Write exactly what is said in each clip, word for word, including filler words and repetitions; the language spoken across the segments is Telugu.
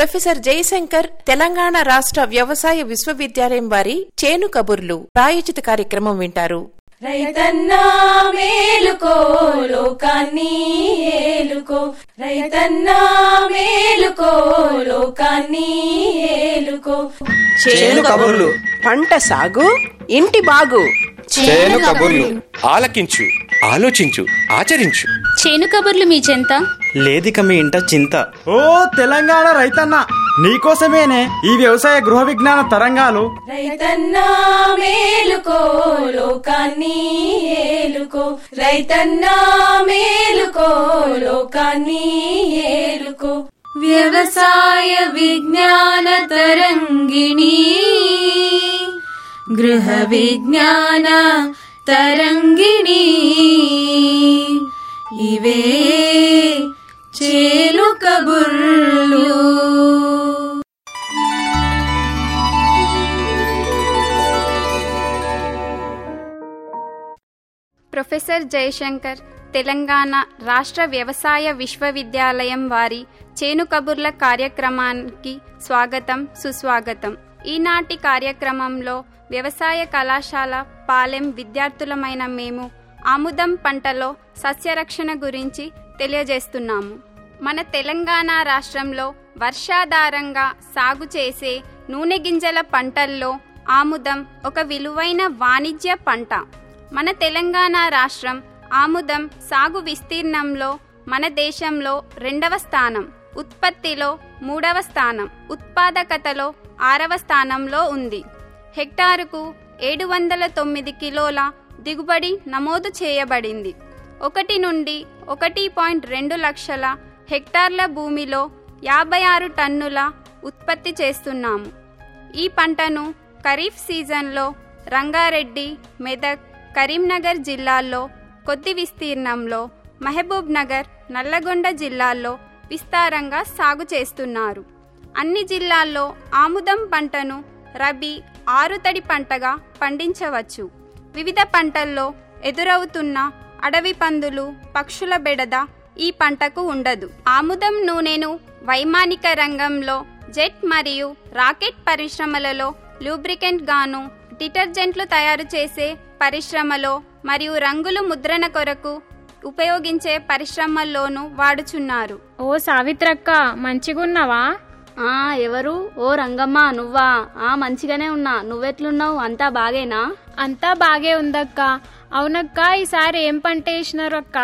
ప్రొఫెసర్ జయశంకర్ తెలంగాణ రాష్ట్ర వ్యవసాయ విశ్వవిద్యాలయం వారి చేను కబుర్లు ప్రాయోజిత కార్యక్రమం వింటారు. రైతన్నా మేలుకో లోకాన్ని ఏలుకో, రైతన్నా మేలుకో లోకాన్ని ఏలుకో. చేను కబుర్లు, పంట సాగు, ఇంటి బాగు. చేను కబుర్లు ఆలకించు, ఆలోచించు, ఆచరించు. చేను కబుర్లు మీ చెంత లేదిక మీ ఇంట చింత. ఓ తెలంగాణ రైతన్న, నీకోసమేనే ఈ వ్యవసాయ గృహ విజ్ఞాన తరంగాలు. రైతన్నా మేలుకో లోకాన్ని ఏలుకో, రైతన్నా మేలుకో లోకాన్ని ఏలుకో. వ్యవసాయ విజ్ఞాన తరంగిణి, గృహ విజ్ఞాన తరంగిణి, ఇవే చేను కబుర్లు. ప్రొఫెసర్ జయశంకర్ తెలంగాణ రాష్ట్ర వ్యవసాయ విశ్వవిద్యాలయం వారి చేను కబుర్ల కార్యక్రమానికి స్వాగతం, సుస్వాగతం. ఈనాటి కార్యక్రమంలో వ్యవసాయ కళాశాల పాలెం విద్యార్థులమైన మేము ఆముదం పంటలో సస్యరక్షణ గురించి తెలియజేస్తున్నాము. మన తెలంగాణ రాష్ట్రంలో వర్షాధారంగా సాగు చేసే నూనె గింజల పంటల్లో ఆముదం ఒక విలువైన వాణిజ్య పంట. మన తెలంగాణ రాష్ట్రం ఆముదం సాగు విస్తీర్ణంలో మన దేశంలో రెండవ స్థానం, ఉత్పత్తిలో మూడవ స్థానం, ఉత్పాదకతలో ఆరవ స్థానంలో ఉంది. హెక్టారుకు ఏడు వందల తొమ్మిది కిలోల దిగుబడి నమోదు చేయబడింది. ఒకటి నుండి ఒకటి పాయింట్ రెండు లక్షల హెక్టార్ల భూమిలో యాభై ఆరు టన్నుల ఉత్పత్తి చేస్తున్నాము. ఈ పంటను ఖరీఫ్ సీజన్లో రంగారెడ్డి, మెదక్, కరీంనగర్ జిల్లాల్లో కొద్ది విస్తీర్ణంలో, మహబూబ్ నగర్, నల్లగొండ జిల్లాల్లో విస్తారంగా సాగు చేస్తున్నారు. అన్ని జిల్లాల్లో ఆముదం పంటను రబీ ఆరుతడి పంటగా పండించవచ్చు. వివిధ పంటల్లో ఎదురవుతున్న అడవి పందులు, పక్షుల బెడద ఈ పంటకు ఉండదు. ఆముదం నూనెను వైమానిక రంగంలో జెట్ మరియు రాకెట్ పరిశ్రమలలో లూబ్రికెంట్ గాను, డిటర్జెంట్లు తయారు చేసే పరిశ్రమలో మరియు రంగులు ముద్రణ కొరకు ఉపయోగించే పరిశ్రమల్లోనూ వాడుచున్నారు. ఓ సావిత్రక్క, మంచిగున్నావా? ఆ ఎవరు? ఓ రంగమ్మ, నువ్వా? ఆ మంచిగానే ఉన్నా. నువ్వెట్లున్నావు? అంతా బాగేనా? అంతా బాగే ఉందక్క. అవునక్క, ఈసారి ఏం పంట వేసినారు అక్క?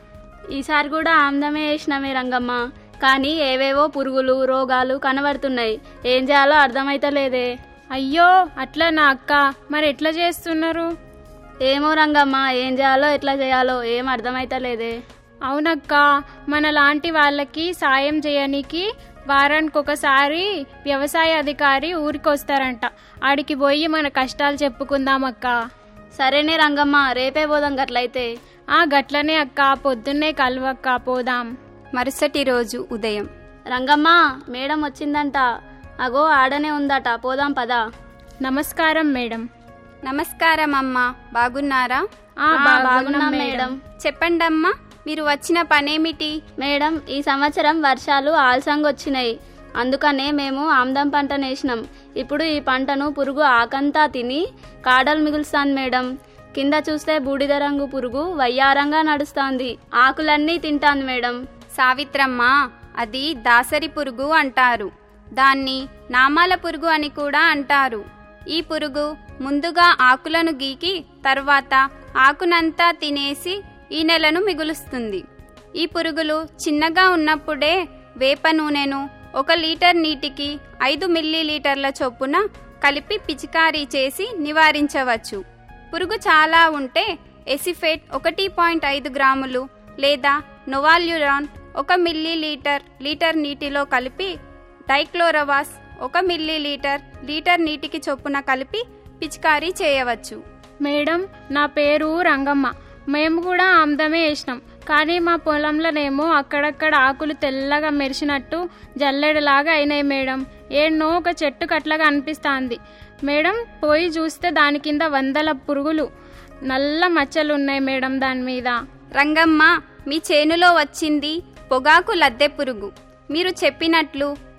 ఈసారి కూడా ఆముదమే వేసినామే రంగమ్మ. కానీ ఏవేవో పురుగులు, రోగాలు కనబడుతున్నాయి. ఏం చేయాలో అర్థమైతలేదే. అయ్యో అట్లనా అక్క? మరి ఎట్లా చేస్తున్నారు? ఏమో రంగమ్మ, ఏం చేయాలో ఎట్లా చేయాలో ఏం అర్థమైతలేదే. అవునక్క, మన లాంటి వాళ్ళకి సాయం చేయడానికి వారానికి ఒకసారి వ్యవసాయ అధికారి ఊరికి వస్తారంట. ఆడికి పోయి మన కష్టాలు చెప్పుకుందామక్క. సరేనే రంగమ్మ, రేపే పోదాం గట్లయితే. ఆ గట్లనే అక్క, పొద్దున్నే కలువక్క, పోదాం. మరుసటి రోజు ఉదయం, రంగమ్మ మేడం వచ్చిందంట. అగో ఆడనే ఉందట, పోదాం పదా. నమస్కారం మేడం. నమస్కారం అమ్మా, బాగున్నారా? బాగున్నాం మేడం. చెప్పండమ్మా, మీరు వచ్చిన పనేమిటి? మేడం, ఈ సంవత్సరం వర్షాలు ఆలస్యంగా వచ్చినాయి. అందుకనే మేము ఆముదం పంట నేసినాం. ఇప్పుడు ఈ పంటను పురుగు ఆకంతా తిని కాడలు మిగులుస్తాను మేడం. కింద చూస్తే బూడిద రంగు పురుగు వయ్యారంగా నడుస్తాంది. ఆకులన్నీ తింటాంది మేడం. సావిత్రమ్మ, అది దాసరి పురుగు అంటారు. దాన్ని నామాల పురుగు అని కూడా అంటారు. ఈ పురుగు ముందుగా ఆకులను గీకి తర్వాత ఆకునంతా తినేసి ఈ నెలను మిగులుస్తుంది. ఈ పురుగులు చిన్నగా ఉన్నప్పుడే వేప నూనెను ఒక లీటర్ నీటికి ఐదు మిల్లీ లీటర్ల చొప్పున కలిపి పిచికారీ చేసి నివారించవచ్చు. పురుగు చాలా ఉంటే ఎసిఫేట్ ఒకటి పాయింట్ ఐదు గ్రాములు లేదా నోవాల్యురాన్ ఒక మిల్లీ లీటర్ లీటర్ నీటిలో కలిపి, డైక్లోరవాస్ ఒక మిల్లీ లీటర్ లీటర్ నీటికి చొప్పున కలిపి పిచికారీ చేయవచ్చు. మేడం, నా పేరు రంగమ్మ. మేము కూడా ఆముదమే వేసినాం. కానీ మా పొలంలోనేమో అక్కడక్కడ ఆకులు తెల్లగా మెరిసినట్టు జల్లెడలాగా అయినాయి మేడం. ఏడ్నో ఒక చెట్టు కట్లగా అనిపిస్తుంది మేడం. పోయి చూస్తే దాని కింద వందల పురుగులు, నల్ల మచ్చలు ఉన్నాయి మేడం దాని మీద. రంగమ్మ, మీ చేనులో వచ్చింది పొగాకు లద్దె పురుగు. మీరు చెప్పినట్లు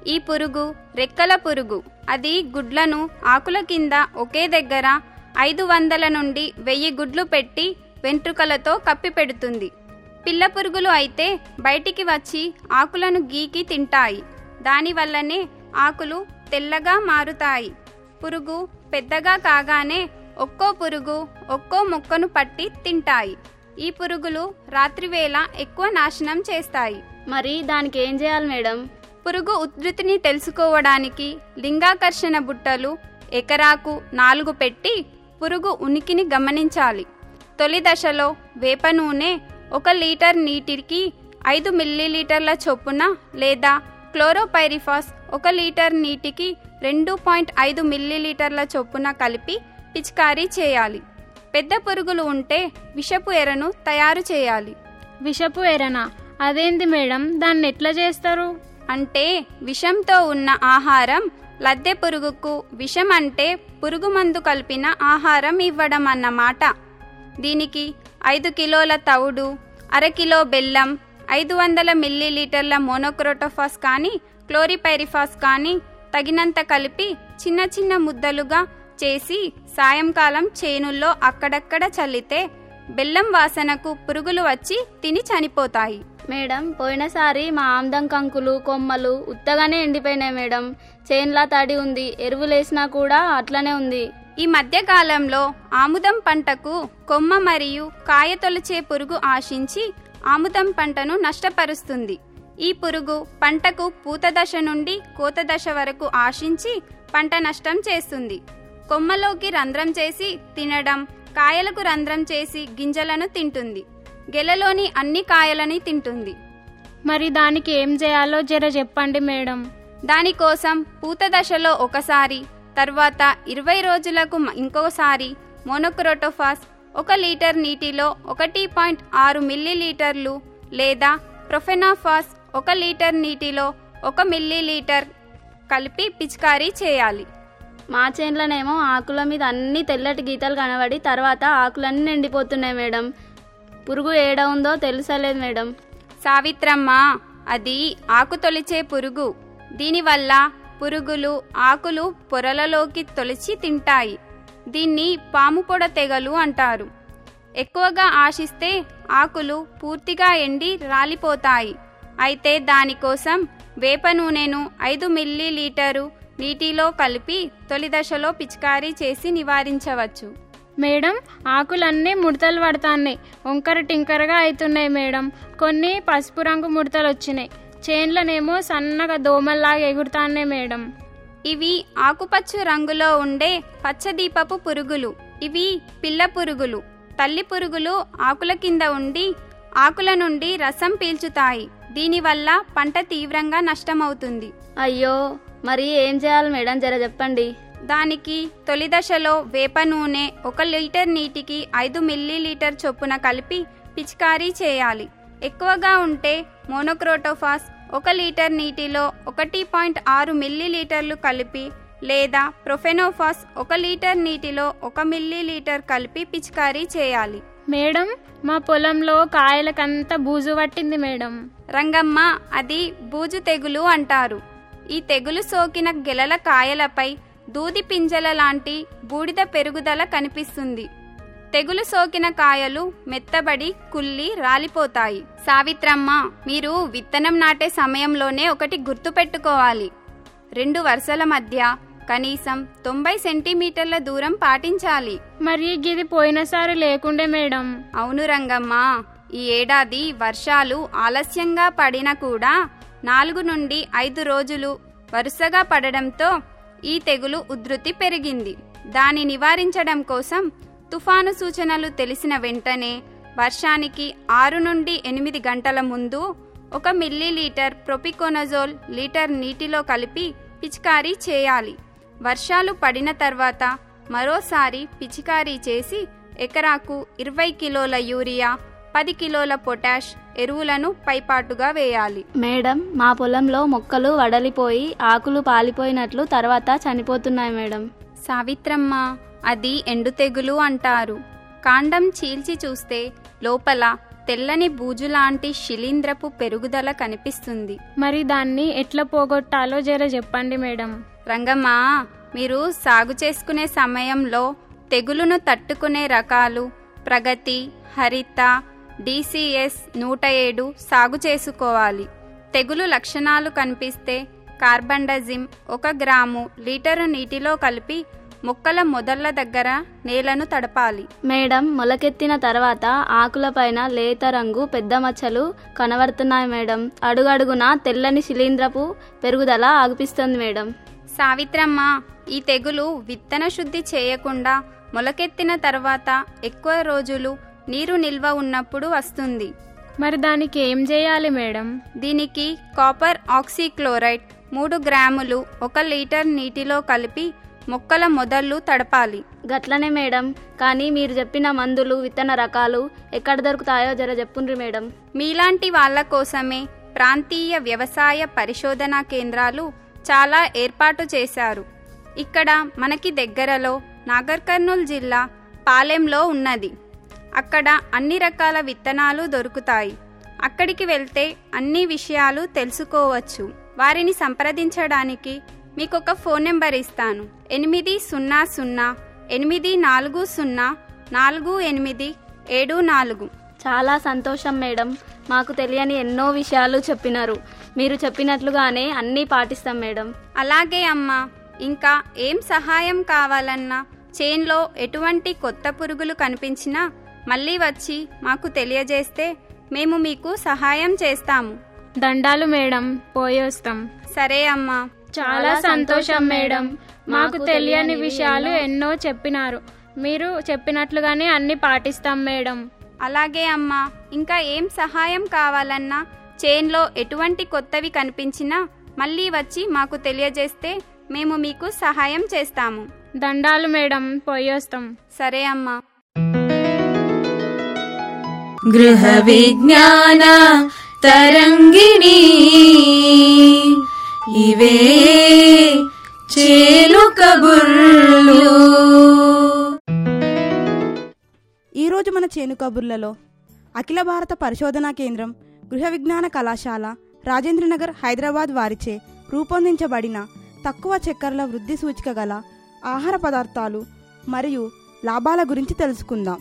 ఈ పురుగు రెక్కల పురుగు. అది గుడ్లను ఆకుల కింద ఒకే దగ్గర ఐదు వందల నుండి వెయ్యి గుడ్లు పెట్టి వెంట్రుకలతో కప్పి పెడుతుంది. పిల్ల పురుగులు అయితే బయటికి వచ్చి ఆకులను గీకి తింటాయి. దానివల్లనే ఆకులు తెల్లగా మారుతాయి. పురుగు పెద్దగా కాగానే ఒక్కో పురుగు ఒక్కో మొక్కను పట్టి తింటాయి. ఈ పురుగులు రాత్రివేళ ఎక్కువ నాశనం చేస్తాయి. మరి దానికి ఏం చేయాలి మేడం? పురుగు ఉధృతిని తెలుసుకోవడానికి లింగాకర్షణ బుట్టలు ఎకరాకు నాలుగు పెట్టి పురుగు ఉనికిని గమనించాలి. తొలి దశలో వేప నూనె ఒక లీటర్ నీటికి ఐదు మిల్లీలీటర్ల చొప్పున లేదా క్లోరోపైరిఫాస్ ఒక లీటర్ నీటికి రెండు పాయింట్ ఐదు మిల్లీలీటర్ల చొప్పున కలిపి పిచికారీ చేయాలి. పెద్ద పురుగులు ఉంటే విషపు ఎరను తయారు చేయాలి. విషపు ఎరనా? అదేంది మేడం, దాన్ని ఎట్లా చేస్తారు? అంటే విషంతో ఉన్న ఆహారం లద్దె పురుగుకు విషం అంటే పురుగు మందు కలిపిన ఆహారం ఇవ్వడం అన్నమాట. దీనికి ఐదు కిలోల తవుడు, అరకిలో బెల్లం, ఐదు వందల మిల్లీలీటర్ల మోనోక్రోటోఫాస్ కానీ క్లోరిపైరిఫాస్ కానీ తగినంత కలిపి చిన్న చిన్న ముద్దలుగా చేసి సాయంకాలం చేనుల్లో అక్కడక్కడ చల్లితే బెల్లం వాసనకు పురుగులు వచ్చి తిని చనిపోతాయి. మేడం, పోయినసారి మా ఆమ్దం కంకులు కొమ్మలు ఉత్తగానే ఎండిపోయినాయి మేడం. చేన్లా తడి ఉంది, ఎరువులేసినా కూడా అట్లనే ఉంది. ఈ మధ్య కాలంలో ఆముదం పంటకు కొమ్మ మరియు కాయ తొలిచే పురుగు ఆశించి ఆముదం పంటను నష్టపరుస్తుంది. ఈ పురుగు పంటకు పూత దశ నుండి కోత దశ వరకు ఆశించి పంట నష్టం చేస్తుంది. కొమ్మలోకి రంధ్రం చేసి తినడం, కాయలకు రంధ్రం చేసి గింజలను తింటుంది. గెలలోని అన్ని కాయలని తింటుంది. మరి దానికి ఏం చేయాలో జర చెప్పండి మేడం. దానికోసం పూత దశలో ఒకసారి, తర్వాత ఇరవై రోజులకు ఇంకోసారి మోనోక్రోటోఫాస్ ఒక లీటర్ నీటిలో ఒకటి పాయింట్ ఆరు మిల్లీలీటర్లు లేదా ప్రొఫెనాఫాస్ ఒక లీటర్ నీటిలో ఒక మిల్లీలీటర్ కలిపి పిచికారీ చేయాలి. మా చేన్లనేమో ఆకుల మీద అన్ని తెల్లటి గీతలు కనబడి తర్వాత ఆకులన్నీ ఎండిపోతున్నాయి మేడం. పురుగు ఏడ ఉందో తెలుసలేదు మేడం. సావిత్రమ్మ, అది ఆకు తొలిచే పురుగు. దీనివల్ల పురుగులు ఆకులు పొరలలోకి తొలిచి తింటాయి. దీన్ని పాము పొడ తెగలు అంటారు. ఎక్కువగా ఆశిస్తే ఆకులు పూర్తిగా ఎండి రాలిపోతాయి. అయితే దానికోసం వేప నూనెను ఐదు మిల్లీలీటరు నీటిలో కలిపి తొలి దశలో పిచికారీ చేసి నివారించవచ్చు. మేడం, ఆకులన్నీ ముడతలు పడతాయి, వంకర టింకరగా అవుతున్నాయి మేడం. కొన్ని పసుపు రంగు ముడతలు వచ్చినాయి. చేన్లనేమో సన్నగా దోమల్లాగా ఎగురుతానే మేడం. ఇవి ఆకుపచ్చ రంగులో ఉండే పచ్చదీపపు పురుగులు. ఇవి పిల్ల పురుగులు. తల్లి పురుగులు ఆకుల కింద ఉండి ఆకుల నుండి రసం పీల్చుతాయి. దీనివల్ల పంట తీవ్రంగా నష్టమవుతుంది. అయ్యో, మరి ఏం చేయాలి మేడం, జర చెప్పండి. దానికి తొలి దశలో వేప నూనె ఒక లీటర్ నీటికి ఐదు మిల్లీలీటర్ చొప్పున కలిపి పిచికారీ చేయాలి. ఎక్కువగా ఉంటే మోనోక్రోటోఫాస్ ఒక లీటర్ నీటిలో ఒకటి పాయింట్ ఆరు మిల్లీలీటర్లు కలిపి లేదా ప్రొఫెనోఫాస్ ఒక లీటర్ నీటిలో ఒక మిల్లీలీటర్ కలిపి పిచికారీ చేయాలి. మేడం, మా పొలంలో కాయలకంతా బూజు పట్టింది మేడం. రంగమ్మ, అది బూజు తెగులు అంటారు. ఈ తెగులు సోకిన గెలల కాయలపై దూది పింజల లాంటి బూడిద పెరుగుదల కనిపిస్తుంది. తెగులు సోకిన కాయలు మెత్తబడి కుళ్ళి రాలిపోతాయి. సావిత్రమ్మ, మీరు విత్తనం నాటే సమయంలోనే ఒకటి గుర్తు పెట్టుకోవాలి. రెండు వరుసల మధ్య కనీసం తొంభై సెంటీమీటర్ల దూరం పాటించాలి. మరి గిది పోయినసారి లేకుండే మేడం. అవును రంగమ్మ, ఈ ఏడాది వర్షాలు ఆలస్యంగా పడినా కూడా నాలుగు నుండి ఐదు రోజులు వరుసగా పడడంతో ఈ తెగులు ఉధృతి పెరిగింది. దాన్ని నివారించడం కోసం తుఫాను సూచనలు తెలిసిన వెంటనే వర్షానికి ఆరు నుండి ఎనిమిది గంటల ముందు ఒక మిల్లీలీటర్ ప్రొపికోనజోల్ లీటర్ నీటిలో కలిపి పిచికారీ చేయాలి. వర్షాలు పడిన తర్వాత మరోసారి పిచికారీ చేసి ఎకరాకు ఇరవై కిలోల యూరియా, పది కిలోల పొటాష్ ఎరువులను పైపాటుగా వేయాలి. మేడం, మా పొలంలో మొక్కలు వడలిపోయి ఆకులు పాలిపోయినట్లు తర్వాత చనిపోతున్నాయి మేడం. సావిత్రమ్మ, అది ఎండు తెగులు అంటారు. కాండం చీల్చి చూస్తే లోపల తెల్లని బూజులాంటి శిలీంద్రపు పెరుగుదల కనిపిస్తుంది. మరి దాన్ని ఎట్లా పోగొట్టాలో జర చెప్పండి మేడం. రంగమ్మ, మీరు సాగు చేసుకునే సమయంలో తెగులును తట్టుకునే రకాలు ప్రగతి, హరిత, డిసిఎస్ నూట ఏడు సాగు చేసుకోవాలి. తెగులు లక్షణాలు కనిపిస్తే కార్బండజిమ్ ఒక గ్రాము లీటరు నీటిలో కలిపి మొక్కల మొదళ్ల దగ్గర నేలను తడపాలి. మేడం, మొలకెత్తిన తర్వాత ఆకులపైన లేత రంగు పెద్ద మచ్చలు కనబడుతున్నాయి మేడం. అడుగడుగున తెల్లని శిలీంద్రపు పెరుగుదల ఆగుపిస్తుంది మేడం. సావిత్రమ్మ, ఈ తెగులు విత్తన శుద్ధి చేయకుండా మొలకెత్తిన తర్వాత ఎక్కువ రోజులు నీరు నిల్వ ఉన్నప్పుడు వస్తుంది. మరి దానికి ఏం చేయాలి మేడం? దీనికి కాపర్ ఆక్సీక్లోరైడ్ మూడు గ్రాములు ఒక లీటర్ నీటిలో కలిపి మొక్కల మొదళ్ళు తడపాలి. గట్లనే మేడం, కానీ మీరు చెప్పిన మందులు విత్తన రకాలు ఎక్కడ దొరుకుతాయో జర చెప్పుండ్రి మేడం. మీలాంటి వాళ్ళ కోసమే ప్రాంతీయ వ్యవసాయ పరిశోధనా కేంద్రాలు చాలా ఏర్పాటు చేశారు. ఇక్కడ మనకి దగ్గరలో నాగర్ కర్నూల్ జిల్లా పాలెంలో ఉన్నది. అక్కడ అన్ని రకాల విత్తనాలు దొరుకుతాయి. అక్కడికి వెళ్తే అన్ని విషయాలు తెలుసుకోవచ్చు. వారిని సంప్రదించడానికి మీకు ఒక ఫోన్ నెంబర్ ఇస్తాను. ఎనిమిది సున్నా సున్నా ఎనిమిది నాలుగు సున్నా నాలుగు ఎనిమిది ఏడు నాలుగు. చాలా సంతోషం మేడం, మాకు తెలియని ఎన్నో విషయాలు చెప్పినారు. మీరు చెప్పినట్లుగానే అన్నీ పాటిస్తాం మేడం. అలాగే అమ్మా, ఇంకా ఏం సహాయం కావాలన్నా, చేన్లో ఎటువంటి కొత్త పురుగులు కనిపించినా మళ్ళీ వచ్చి మాకు తెలియజేస్తే మేము మీకు సహాయం చేస్తాము. దండాలు మేడం, పోయొస్తాం. సరే అమ్మా. చాలా సంతోషం మేడం, మాకు తెలియని విషయాలు ఎన్నో చెప్పినారు. మీరు చెప్పినట్లుగానే అన్ని పాటిస్తాం మేడం. అలాగే అమ్మా, ఇంకా ఏం సహాయం కావాలన్నా, చేన్లో ఎటువంటి కొత్తవి కనిపించినా మళ్ళీ వచ్చి మాకు తెలియజేస్తే మేము మీకు సహాయం చేస్తాము. దండాలు మేడం, పోయొస్తాం. సరే అమ్మా. గృహ విజ్ఞాన తరంగిణి ఇవే చేను కబుర్లు. ఈరోజు మన చేను కబుర్లలో అఖిల భారత పరిశోధనా కేంద్రం గృహ విజ్ఞాన కళాశాల రాజేంద్రనగర్ హైదరాబాద్ వారిచే రూపొందించబడిన తక్కువ చక్కెరల వృద్ధి సూచిక గల ఆహార పదార్థాలు మరియు లాభాల గురించి తెలుసుకుందాం.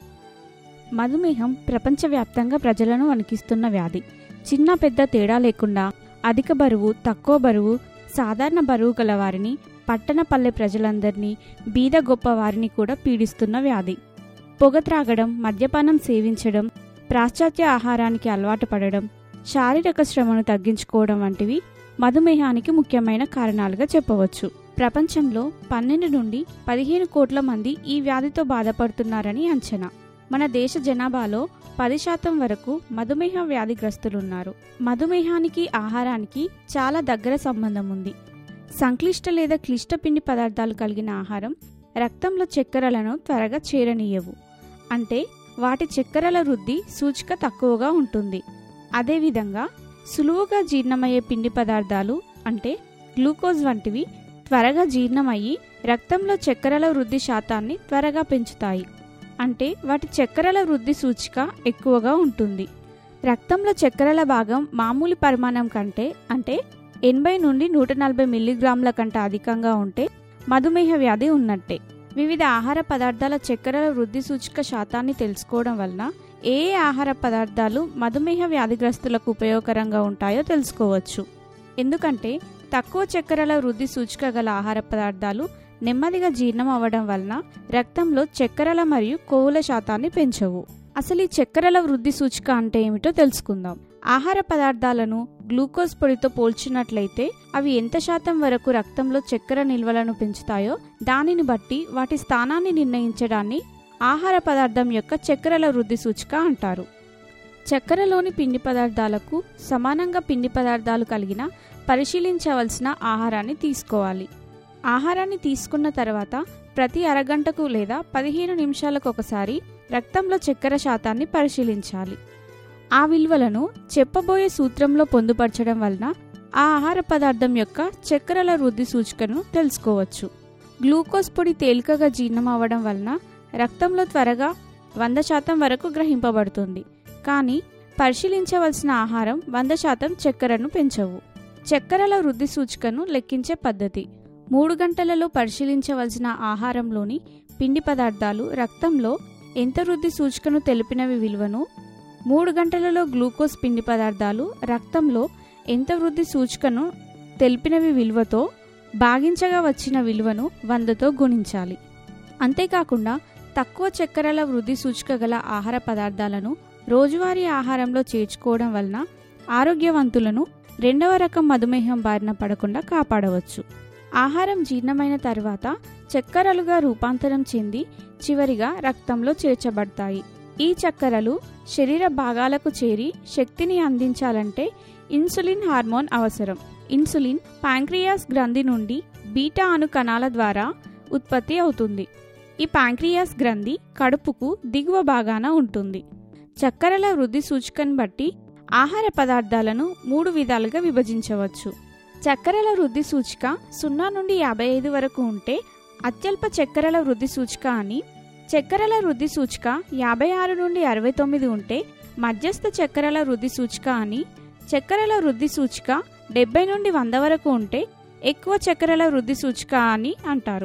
మధుమేహం ప్రపంచవ్యాప్తంగా ప్రజలను వణికిస్తున్న వ్యాధి. చిన్న పెద్ద తేడా లేకుండా అధిక బరువు, తక్కువ బరువు, సాధారణ బరువు గల వారిని, పట్టణ పల్లె ప్రజలందరినీ, బీద గొప్ప వారిని కూడా పీడిస్తున్న వ్యాధి. పొగ త్రాగడం, మద్యపానం సేవించడం, పాశ్చాత్య ఆహారానికి అలవాటు పడడం, శారీరక శ్రమను తగ్గించుకోవడం వంటివి మధుమేహానికి ముఖ్యమైన కారణాలుగా చెప్పవచ్చు. ప్రపంచంలో పన్నెండు నుండి పదిహేను కోట్ల మంది ఈ వ్యాధితో బాధపడుతున్నారని అంచనా. మన దేశ జనాభాలో పది శాతం వరకు మధుమేహ వ్యాధిగ్రస్తులున్నారు. మధుమేహానికి ఆహారానికి చాలా దగ్గర సంబంధం ఉంది. సంక్లిష్ట లేదా క్లిష్ట పిండి పదార్థాలు కలిగిన ఆహారం రక్తంలో చక్కెరలను త్వరగా చేరనీయవు. అంటే వాటి చక్కెరల వృద్ధి సూచిక తక్కువగా ఉంటుంది. అదేవిధంగా సులువుగా జీర్ణమయ్యే పిండి పదార్థాలు అంటే గ్లూకోజ్ వంటివి త్వరగా జీర్ణమయ్యి రక్తంలో చక్కెరల వృద్ధి శాతాన్ని త్వరగా పెంచుతాయి. అంటే వాటి చక్కెరల వృద్ధి సూచిక ఎక్కువగా ఉంటుంది. రక్తంలో చక్కెరల భాగం మామూలు పరిమాణం కంటే అంటే ఎనభై నుండి నూట నలభై మిల్లీగ్రాముల కంటే అధికంగా ఉంటే మధుమేహ వ్యాధి ఉన్నట్టే. వివిధ ఆహార పదార్థాల చక్కెరల వృద్ధి సూచిక శాతాన్ని తెలుసుకోవడం వలన ఏ ఏ ఆహార పదార్థాలు మధుమేహ వ్యాధిగ్రస్తులకు ఉపయోగకరంగా ఉంటాయో తెలుసుకోవచ్చు. ఎందుకంటే తక్కువ చక్కెరల వృద్ధి సూచిక గల ఆహార పదార్థాలు నెమ్మదిగా జీర్ణం అవ్వడం వలన రక్తంలో చక్కెరల మరియు కొవ్వుల శాతాన్ని పెంచవు. అసలు ఈ చక్కెరల వృద్ధి సూచిక అంటే ఏమిటో తెలుసుకుందాం. ఆహార పదార్థాలను గ్లూకోజ్ పొడితో పోల్చినట్లయితే అవి ఎంత శాతం వరకు రక్తంలో చక్కెర నిల్వలను పెంచుతాయో దానిని బట్టి వాటి స్థానాన్ని నిర్ణయించడాన్ని ఆహార పదార్థం యొక్క చక్కెరల వృద్ధి సూచిక అంటారు. చక్కెరలోని పిండి పదార్థాలకు సమానంగా పిండి పదార్థాలు కలిగిన పరిశీలించవలసిన ఆహారాన్ని తీసుకోవాలి. ఆహారాన్ని తీసుకున్న తర్వాత ప్రతి అరగంటకు లేదా పదిహేను నిమిషాలకు ఒకసారి రక్తంలో చక్కెర శాతాన్ని పరిశీలించాలి. ఆ విలువలను చెప్పబోయే సూత్రంలో పొందుపరచడం వలన ఆ ఆహార పదార్థం యొక్క చక్కెరల వృద్ధి సూచికను తెలుసుకోవచ్చు. గ్లూకోజ్ పొడి తేలికగా జీర్ణం అవ్వడం వలన రక్తంలో త్వరగా వంద శాతం వరకు గ్రహింపబడుతుంది. కానీ పరిశీలించవలసిన ఆహారం వంద శాతం చక్కెరను పెంచవు. చక్కెరల వృద్ధి సూచికను లెక్కించే పద్ధతి. మూడు గంటలలో పరిశీలించవలసిన ఆహారంలోని పిండి పదార్థాలు రక్తంలో ఎంత వృద్ధి సూచికను తెలిపినవి విలువను, మూడు గంటలలో గ్లూకోజ్ పిండి పదార్థాలు రక్తంలో ఎంత వృద్ధి సూచికను తెలిపినవి విలువతో భాగించగా వచ్చిన విలువను వందతో గుణించాలి. అంతేకాకుండా తక్కువ చక్కెరల వృద్ధి సూచిక గల ఆహార పదార్థాలను రోజువారీ ఆహారంలో చేర్చుకోవడం వలన ఆరోగ్యవంతులను రెండవ రకం మధుమేహం బారిన పడకుండా కాపాడవచ్చు. ఆహారం జీర్ణమైన తర్వాత చక్కెరలుగా రూపాంతరం చెంది చివరిగా రక్తంలో చేర్చబడతాయి. ఈ చక్కెరలు శరీర భాగాలకు చేరి శక్తిని అందించాలంటే ఇన్సులిన్ హార్మోన్ అవసరం. ఇన్సులిన్ ప్యాంక్రియాస్ గ్రంథి నుండి బీటా అణు కణాల ద్వారా ఉత్పత్తి అవుతుంది. ఈ ప్యాంక్రియాస్ గ్రంథి కడుపుకు దిగువ భాగాన ఉంటుంది. చక్కెరల వృద్ధి సూచికను బట్టి ఆహార పదార్థాలను మూడు విధాలుగా విభజించవచ్చు. చక్కెరల వృద్ధి సూచిక సున్నా నుండి యాభై ఐదు వరకు ఉంటే అత్యల్ప చక్కెరల వృద్ధి సూచిక అని, చక్కెరల వృద్ధి సూచిక యాభై ఆరు నుండి అరవై తొమ్మిది ఉంటే మధ్యస్థ చక్కెరల వృద్ధి సూచిక అని, చక్కెరల వృద్ధి సూచిక డెబ్బై నుండి వంద వరకు ఉంటే ఎక్కువ చక్కెరల వృద్ధి సూచిక అని అంటారు.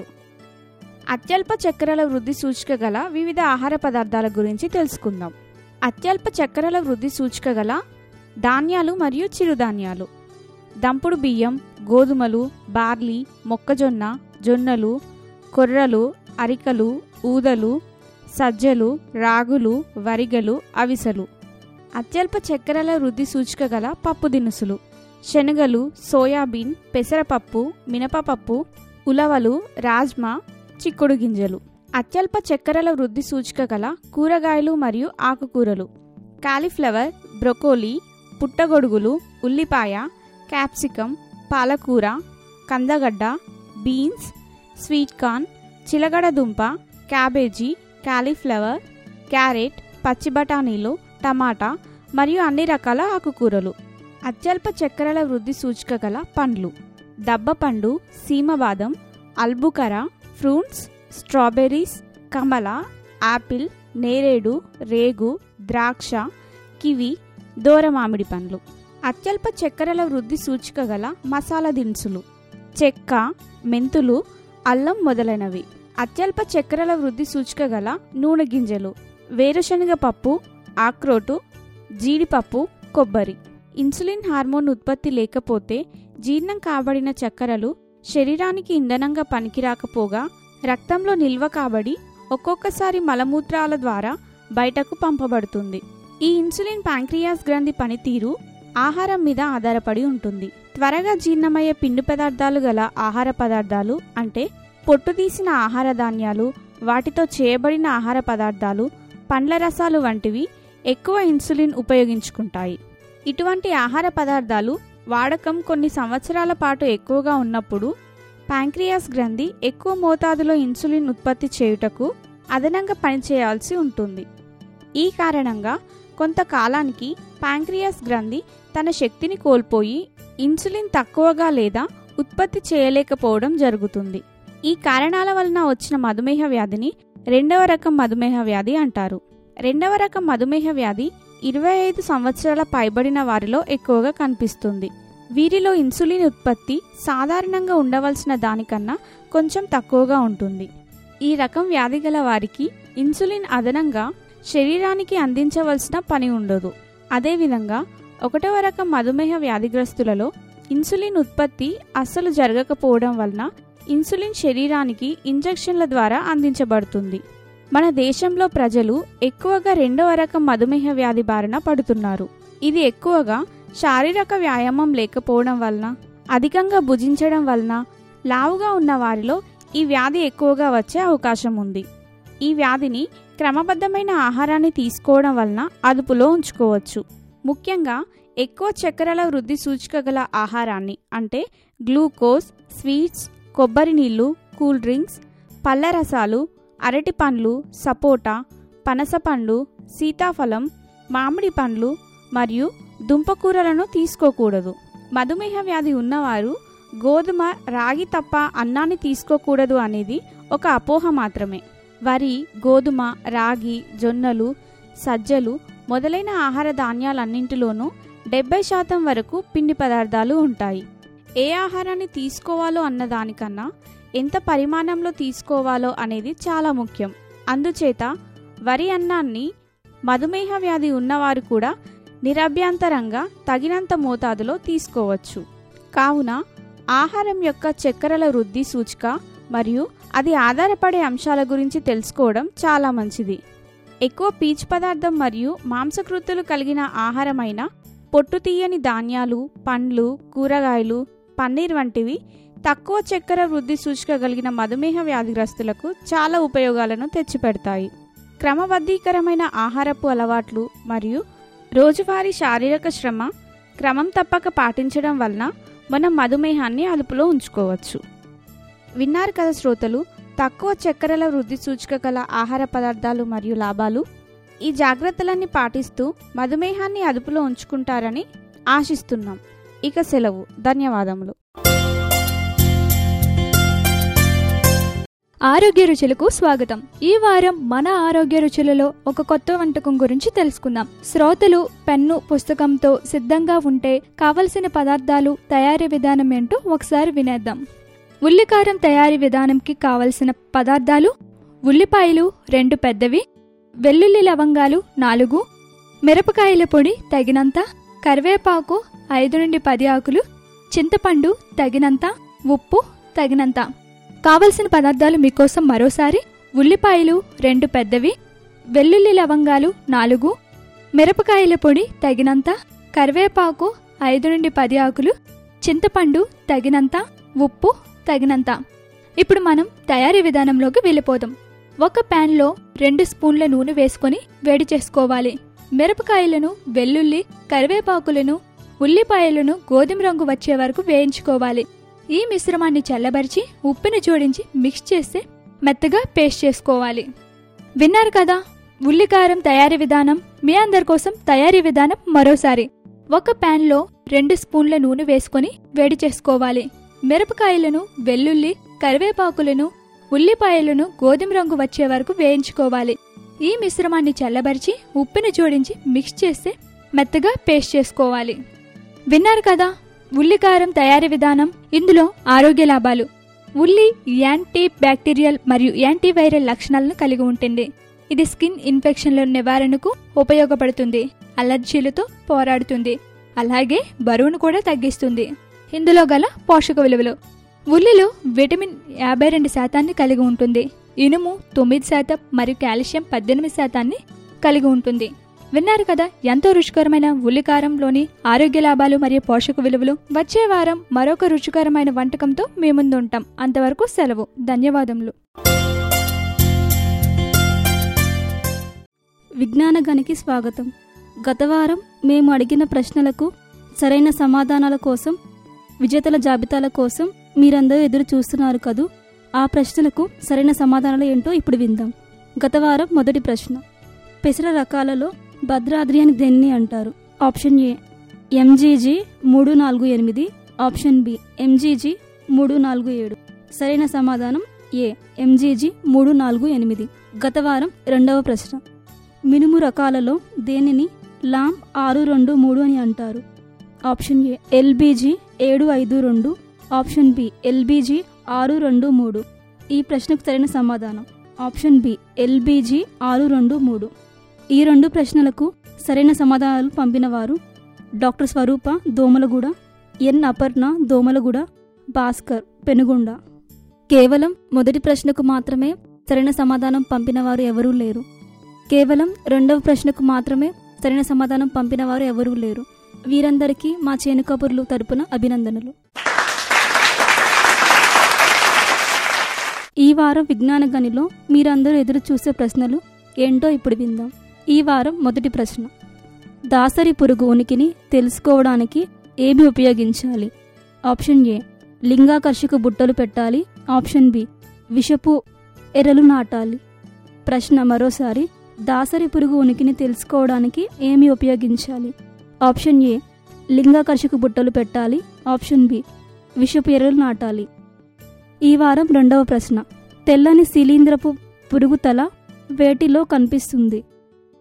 అత్యల్ప చక్కెరల వృద్ధి సూచిక గల వివిధ ఆహార పదార్థాల గురించి తెలుసుకుందాం. అత్యల్ప చక్కెరల వృద్ధి సూచిక గల ధాన్యాలు మరియు చిరుధాన్యాలు. దంపుడు బియ్యం, గోధుమలు, బార్లీ, మొక్కజొన్న, జొన్నలు, కొర్రలు, అరికలు, ఊదలు, సజ్జలు, రాగులు, వరిగలు, అవిసెలు. అత్యల్ప చక్కెరల వృద్ధి సూచిక గల పప్పు దినుసులు. శనగలు, సోయాబీన్, పెసరపప్పు, మినపపప్పు, ఉలవలు, రాజ్మా, చిక్కుడు గింజలు. అత్యల్ప చక్కెరల వృద్ధి సూచిక గల కూరగాయలు మరియు ఆకుకూరలు. కాలీఫ్లవర్, బ్రొకోలీ, పుట్టగొడుగులు, ఉల్లిపాయ, క్యాప్సికం, పాలకూర, కందగడ్డ, బీన్స్, స్వీట్ కార్న్, చిలగడ దుంప, క్యాబేజీ, కాలీఫ్లవర్, క్యారెట్, పచ్చి బఠానీలు, టమాటా మరియు అన్ని రకాల ఆకుకూరలు. అత్యల్ప చక్కెరల వృద్ధి సూచిక గల పండ్లు. దబ్బపండు, సీమబాదం, అల్బుకర, ఫ్రూట్స్, స్ట్రాబెర్రీస్, కమల, యాపిల్, నేరేడు, రేగు, ద్రాక్ష, కివి, దోరమామిడి పండ్లు. అత్యల్ప చక్కెరల వృద్ధి సూచిక గల మసాలా దినుసులు. చెక్క, మెంతులు, అల్లం మొదలైనవి. అత్యల్ప చక్కెరల వృద్ధి సూచిక గల నూనె గింజలు. వేరుశనగ పప్పు, ఆక్రోటు, జీడిపప్పు, కొబ్బరి. ఇన్సులిన్ హార్మోన్ ఉత్పత్తి లేకపోతే జీర్ణం కాబడిన చక్కెరలు శరీరానికి ఇంధనంగా పనికిరాకపోగా రక్తంలో నిల్వ కాబడి ఒక్కొక్కసారి మలమూత్రాల ద్వారా బయటకు పంపబడుతుంది. ఈ ఇన్సులిన్ ప్యాంక్రియాస్ గ్రంథి పనితీరు ఆహారం మీద ఆధారపడి ఉంటుంది. త్వరగా జీర్ణమయ్యే పిండి పదార్థాలు గల ఆహార పదార్థాలు అంటే పొట్టు తీసిన ఆహార ధాన్యాలు, వాటితో చేయబడిన ఆహార పదార్థాలు, పండ్ల రసాలు వంటివి ఎక్కువ ఇన్సులిన్ ఉపయోగించుకుంటాయి. ఇటువంటి ఆహార పదార్థాలు వాడకం కొన్ని సంవత్సరాల పాటు ఎక్కువగా ఉన్నప్పుడు ప్యాంక్రియాస్ గ్రంథి ఎక్కువ మోతాదులో ఇన్సులిన్ ఉత్పత్తి చేయుటకు అదనంగా పనిచేయాల్సి ఉంటుంది. ఈ కారణంగా కొంతకాలానికి ప్యాంక్రియాస్ గ్రంథి తన శక్తిని కోల్పోయి ఇన్సులిన్ తక్కువగా లేదా ఉత్పత్తి చేయలేకపోవడం జరుగుతుంది. ఈ కారణాల వలన వచ్చిన మధుమేహ వ్యాధిని రెండవ రకం మధుమేహ వ్యాధి అంటారు. రెండవ రకం మధుమేహ వ్యాధి ఇరవై ఐదు సంవత్సరాల పైబడిన వారిలో ఎక్కువగా కనిపిస్తుంది. వీరిలో ఇన్సులిన్ ఉత్పత్తి సాధారణంగా ఉండవలసిన దానికన్నా కొంచెం తక్కువగా ఉంటుంది. ఈ రకం వ్యాధి గల వారికి ఇన్సులిన్ అదనంగా శరీరానికి అందించవలసిన పని ఉండదు. అదేవిధంగా ఒకటవ రకం మధుమేహ వ్యాధిగ్రస్తులలో ఇన్సులిన్ ఉత్పత్తి అస్సలు జరగకపోవడం వలన ఇన్సులిన్ శరీరానికి ఇంజెక్షన్ల ద్వారా అందించబడుతుంది. మన దేశంలో ప్రజలు ఎక్కువగా రెండవ రకం మధుమేహ వ్యాధి బారిన పడుతున్నారు. ఇది ఎక్కువగా శారీరక వ్యాయామం లేకపోవడం వలన, అధికంగా భుజించడం వలన లావుగా ఉన్న వారిలో ఈ వ్యాధి ఎక్కువగా వచ్చే అవకాశం ఉంది. ఈ వ్యాధిని క్రమబద్ధమైన ఆహారాన్ని తీసుకోవడం వలన అదుపులో ఉంచుకోవచ్చు. ముఖ్యంగా ఎక్కువ చక్కెరల వృద్ధి సూచిక గల ఆహారాన్ని అంటే గ్లూకోజ్, స్వీట్స్, కొబ్బరి నీళ్లు, కూల్ డ్రింక్స్, పళ్ళ రసాలు, అరటి పండ్లు, సపోటా, పనసపండు, సీతాఫలం, మామిడి పండ్లు మరియు దుంపకూరలను తీసుకోకూడదు. మధుమేహ వ్యాధి ఉన్నవారు గోధుమ, రాగి తప్ప అన్నాన్ని తీసుకోకూడదు అనేది ఒక అపోహ మాత్రమే. వరి, గోధుమ, రాగి, జొన్నలు, సజ్జలు మొదలైన ఆహార ధాన్యాలన్నింటిలోనూ డెబ్బై శాతం వరకు పిండి పదార్థాలు ఉంటాయి. ఏ ఆహారాన్ని తీసుకోవాలో అన్నదానికన్నా ఎంత పరిమాణంలో తీసుకోవాలో అనేది చాలా ముఖ్యం. అందుచేత వరి అన్నాన్ని మధుమేహ వ్యాధి ఉన్నవారు కూడా నిరభ్యంతరంగా తగినంత మోతాదులో తీసుకోవచ్చు. కావున ఆహారం యొక్క చక్కెరల వృద్ధి సూచిక మరియు అది ఆధారపడే అంశాల గురించి తెలుసుకోవడం చాలా మంచిది. ఎక్కువ పీచు పదార్థం మరియు మాంసకృతులు కలిగిన ఆహారమైన పొట్టు తీయని ధాన్యాలు, పండ్లు, కూరగాయలు, పన్నీర్ వంటివి తక్కువ చక్కెర వృద్ధి సూచిక కలిగిన మధుమేహ వ్యాధిగ్రస్తులకు చాలా ఉపయోగాలను తెచ్చిపెడతాయి. క్రమబద్ధీకరమైన ఆహారపు అలవాట్లు మరియు రోజువారీ శారీరక శ్రమ క్రమం తప్పక పాటించడం వలన మనం మధుమేహాన్ని అదుపులో ఉంచుకోవచ్చు. విన్నారు కదా శ్రోతలు, తక్కువ చక్కెరల వృద్ధి సూచిక గల ఆహార పదార్థాలు మరియు లాభాలు. ఈ జాగ్రత్తలన్నీ పాటిస్తూ మధుమేహాన్ని అదుపులో ఉంచుకుంటారని ఆశిస్తున్నాం. ఇక సెలవు. ధన్యవాదములు. ఆరోగ్య రుచులకు స్వాగతం. ఈ వారం మన ఆరోగ్య రుచులలో ఒక కొత్త వంటకం గురించి తెలుసుకుందాం. శ్రోతలు పెన్ను పుస్తకంతో సిద్ధంగా ఉంటే కావలసిన పదార్థాలు, తయారీ విధానం ఏంటో ఒకసారి వినేద్దాం. ఉల్లికారం తయారీ విధానంకి కావలసిన పదార్థాలు: ఉల్లిపాయలు రెండు పెద్దవి, వెల్లుల్లి లవంగాలు నాలుగు, మిరపకాయల పొడి తగినంత, కరివేపాకు ఐదు నుండి పది ఆకులు, చింతపండు తగినంత, ఉప్పు తగినంత. కావలసిన పదార్థాలు మీకోసం మరోసారి: ఉల్లిపాయలు రెండు పెద్దవి, వెల్లుల్లి లవంగాలు నాలుగు, మిరపకాయల పొడి తగినంత, కరివేపాకు ఐదు నుండి పది ఆకులు, చింతపండు తగినంత, ఉప్పు తగినంత. ఇప్పుడు మనం తయారీ విధానంలోకి వెళ్ళిపోదాం. ఒక ప్యాన్లో రెండు స్పూన్ల నూనె వేసుకొని వేడి చేసుకోవాలి. మిరపకాయలను, వెల్లుల్లి, కరివేపాకులను, ఉల్లిపాయలను గోధుమ రంగు వచ్చే వరకు వేయించుకోవాలి. ఈ మిశ్రమాన్ని చల్లబరిచి ఉప్పును జోడించి మిక్స్ చేసి మెత్తగా పేస్ట్ చేసుకోవాలి. విన్నారు కదా ఉల్లికారం తయారీ విధానం. మీ అందరి కోసం తయారీ విధానం మరోసారి: ఒక ప్యాన్లో రెండు స్పూన్ల నూనె వేసుకొని వేడి చేసుకోవాలి. మిరపకాయలను, వెల్లుల్లి, కరివేపాకులను, ఉల్లిపాయలను గోధుమ రంగు వచ్చే వరకు వేయించుకోవాలి. ఈ మిశ్రమాన్ని చల్లబరిచి ఉప్పును జోడించి మిక్స్ చేసి మెత్తగా పేస్ట్ చేసుకోవాలి. విన్నారు కదా ఉల్లికారం తయారీ విధానం. ఇందులో ఆరోగ్య లాభాలు: ఉల్లి యాంటీ బ్యాక్టీరియల్ మరియు యాంటీవైరల్ లక్షణాలను కలిగి ఉంటుంది. ఇది స్కిన్ ఇన్ఫెక్షన్ల నివారణకు ఉపయోగపడుతుంది, అలర్జీలతో పోరాడుతుంది, అలాగే బరువును కూడా తగ్గిస్తుంది. ఇందులో గల పోషక విలువలు: ఉల్లిలో విటమిన్ యాభై రెండు శాతాన్ని కలిగి ఉంటుంది, ఇనుము తొమ్మిది శాతం మరియు కాల్షియం పద్దెనిమిది శాతాన్ని కలిగి ఉంటుంది. విన్నారు కదా ఎంతో రుచికరమైన ఉల్లికారంలోని ఆరోగ్య లాభాలు మరియు పోషక విలువలు. వచ్చే వారం మరొక రుచికరమైన వంటకంతో మీ ముందు ఉంటాం. అంతవరకు సెలవు. ధన్యవాదములు. విజ్ఞాన గనికి స్వాగతం. గత వారం మేము అడిగిన ప్రశ్నలకు సరైన సమాధానాల కోసం, విజేతల జాబితాల కోసం మీరందరూ ఎదురు చూస్తున్నారు కదూ. ఆ ప్రశ్నలకు సరైన సమాధానాలు ఏంటో ఇప్పుడు విందాం. గత వారం మొదటి ప్రశ్న: పెసర రకాలలో భద్రాద్రి అని దేన్ని అంటారు? ఆప్షన్ ఏ ఎంజీజీ మూడు నాలుగు ఎనిమిది, ఆప్షన్ బి ఎంజీజీ మూడు నాలుగు ఏడు. సరైన సమాధానం ఏ ఎంజీజీ మూడు నాలుగు ఎనిమిది. గత వారం రెండవ ప్రశ్న: మినుము రకాలలో దేనిని లామ్ ఆరు రెండు మూడు అని అంటారు? ఆప్షన్ ఏ ఎల్బీజీ ఏడు ఐదు రెండు, ఆప్షన్ బి ఎల్బీజీ ఆరు రెండు మూడు. ఈ ప్రశ్నకు సరైన సమాధానం ఆప్షన్ బి ఎల్బీజీ ఆరు రెండు మూడు. ఈ రెండు ప్రశ్నలకు సరైన సమాధానాలు పంపిన వారు డాక్టర్ స్వరూప దోమలగూడ, ఎన్ అపర్ణ దోమలగూడ, భాస్కర్ పెనుగొండ. కేవలం మొదటి ప్రశ్నకు మాత్రమే సరైన సమాధానం పంపిన వారు ఎవరూ లేరు. కేవలం రెండవ ప్రశ్నకు మాత్రమే సరైన సమాధానం పంపిన వారు ఎవరూ లేరు. వీరందరికీ మా చేను కబుర్లు తరపున అభినందనలు. ఈ వారం విజ్ఞాన గనిలో మీరందరూ ఎదురు చూసే ప్రశ్నలు ఏంటో ఇప్పుడు విందాం. ఈ వారం మొదటి ప్రశ్న: దాసరి పురుగు ఉనికిని తెలుసుకోవడానికి ఏమి ఉపయోగించాలి? ఆప్షన్ ఏ లింగాకర్షక బుట్టలు పెట్టాలి, ఆప్షన్ బి విషపు ఎరలు నాటాలి. ప్రశ్న మరోసారి: దాసరి పురుగు ఉనికిని తెలుసుకోవడానికి ఏమి ఉపయోగించాలి? ఆప్షన్ ఏ లింగాకర్షక బుట్టలు పెట్టాలి, ఆప్షన్ బి విషపు ఎరలు నాటాలి. ఈ వారం రెండవ ప్రశ్న: తెల్లని శిలీంద్రపు పురుగు తల వేటిలో కనిపిస్తుంది?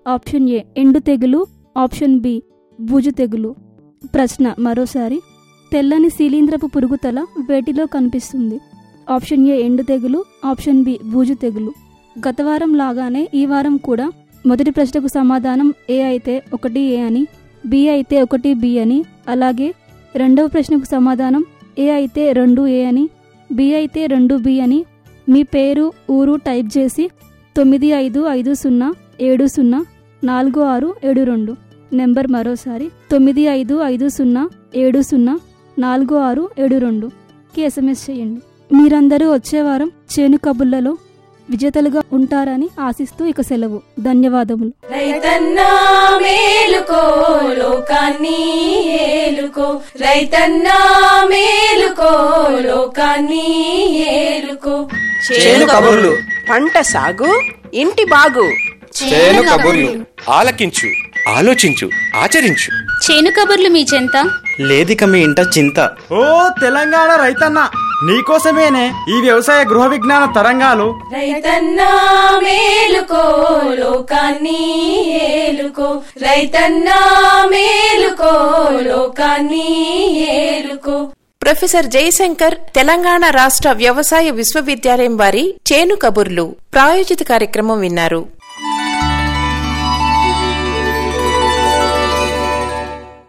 ఆప్షన్ ఏ ఎండు తెగులు, ఆప్షన్ బి బూజు తెగులు. ప్రశ్న మరోసారి. తెల్లని శీలీంద్రపు పురుగు తల వేటిలో కనిపిస్తుంది? ఆప్షన్ ఏ ఎండు తెగులు, ఆప్షన్ బి బూజు తెగులు. గత వారం లాగానే ఈ వారం కూడా మొదటి ప్రశ్నకు సమాధానం ఏ అయితే ఒకటి ఏ అని, బి అయితే ఒకటి బి అని, అలాగే రెండవ ప్రశ్నకు సమాధానం ఏ అయితే రెండు ఏ అని, బి అయితే రెండు బి అని మీ పేరు ఊరు టైప్ చేసి తొమ్మిది ఐదు ఐదు సున్నా ఏడు సున్నా నాలుగు ఆరు ఏడు రెండు నెంబర్ మరోసారి తొమ్మిది ఐదు ఐదు సున్నా ఏడు సున్నా నాలుగు ఆరు ఏడు రెండుకి ఎస్ఎంఎస్ చేయండి. మీరందరూ వచ్చే వారం చేను కబుర్లలో విజేతలుగా ఉంటారని ఆశిస్తూ ఇక సెలవు. ధన్యవాదములు. రైతన్నా మేలుకో లోకాన్ని ఏలుకో, రైతన్నా మేలుకో లోకాన్ని ఏలుకో. చేను కబుర్లు, పంట సాగు, ఇంటి బాగు. చేను కబుర్లు ఆలకించు, ఆలోచించు, ఆచరించు. చేను కబుర్లు మీ చెంత లేదిక మీ ఇంట చింత. ఓ తెలంగాణ రైతన్న, నీకోసమేనే ఈ వ్యవసాయ గృహ విజ్ఞాన తరంగాలు. రైతన్నా మేలుకో లోకాన్ని ఏలుకో, రైతన్నా మేలుకో లోకాన్ని ఏలుకో. ప్రొఫెసర్ జయశంకర్ తెలంగాణ రాష్ట్ర వ్యవసాయ విశ్వవిద్యాలయం వారి చేను కబుర్లు ప్రాయోజిత కార్యక్రమం విన్నారు.